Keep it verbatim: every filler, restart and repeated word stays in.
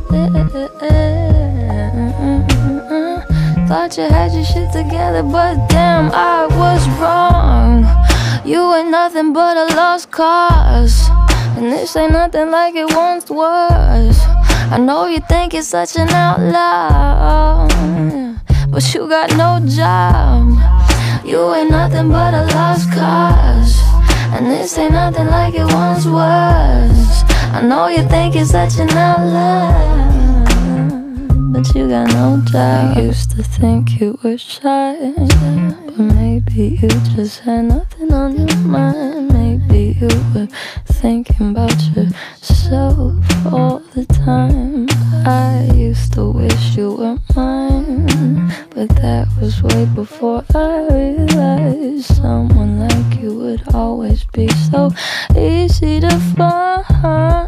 Thought you had your shit together, but damn, I was wrong. You ain't nothing but a lost cause, and this ain't nothing like it once was. I know you think you're such an outlaw, but you got no job. You ain't nothing but a lost cause, and this ain't nothing like it once was. I know you think you're such an outlaw, but you got no job. I used to think you were shy, but maybe you just had nothing on your mind. Maybe you were thinking about yourself all the time. I used to wish you were mine, but that was way before I realized someone like you would always be so easy to find.